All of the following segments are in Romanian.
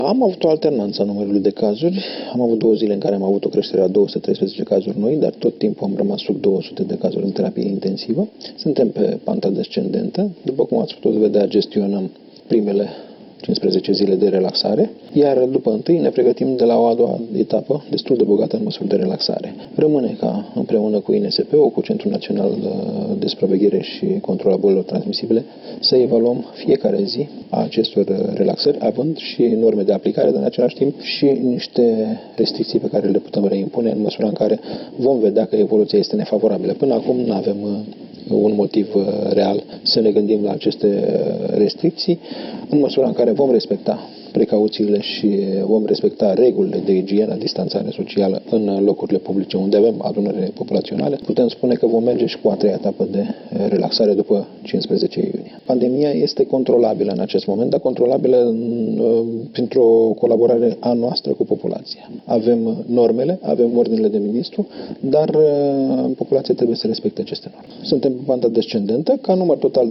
Am avut o alternanță a numărului de cazuri. Am avut 2 zile în care am avut o creștere a 213 cazuri noi, dar tot timpul am rămas sub 200 de cazuri în terapie intensivă. Suntem pe panta descendentă. După cum ați putut vedea, gestionăm primele 15 zile de relaxare, iar după întâi ne pregătim de la o a doua etapă, destul de bogată în măsuri de relaxare. Rămâne ca împreună cu INSP-ul, cu Centrul Național de Supraveghere și Control a Bolilor Transmisibile, să evaluăm fiecare zi a acestor relaxări, având și norme de aplicare, dar în același timp și niște restricții pe care le putem reimpune în măsura în care vom vedea că evoluția este nefavorabilă. Până acum nu avem un motiv real să ne gândim la aceste restricții, în măsura în care vom respecta precauțiile și vom respecta regulile de igienă, distanțare socială în locurile publice unde avem adunări populaționale, putem spune că vom merge și cu a treia etapă de relaxare după 15 iunie. Pandemia este controlabilă în acest moment, dar controlabilă printr-o colaborare a noastră cu populația. Avem normele, avem ordinele de ministru, dar populația trebuie să respecte aceste norme. Suntem pe panta descendentă, ca număr total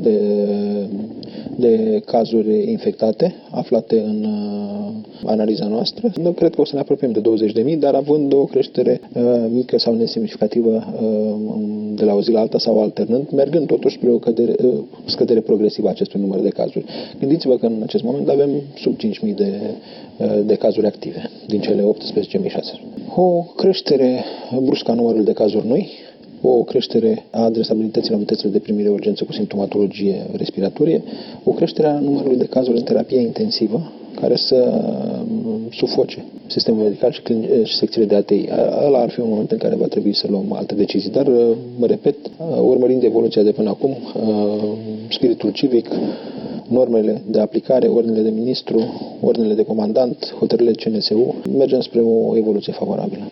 de cazuri infectate aflate în analiza noastră. Eu cred că o să ne apropiem de 20.000, dar având o creștere mică sau nesemnificativă de la o zi la alta sau alternând, mergând totuși spre o scădere progresivă a acestui număr de cazuri. Gândiți-vă că în acest moment avem sub 5.000 de cazuri active, din cele 18.600. O creștere bruscă a numărului de cazuri noi, o creștere a adresabilității la unitățile de primire urgență cu simptomatologie respiratorie, o creștere a numărului de cazuri în terapie intensivă, care să sufoce sistemul medical și secțiile de ATI. Ăla ar fi un moment în care va trebui să luăm alte decizii, dar, mă repet, urmărind evoluția de până acum, spiritul civic, normele de aplicare, ordinele de ministru, ordinele de comandant, hotărârile CNSU, mergem spre o evoluție favorabilă.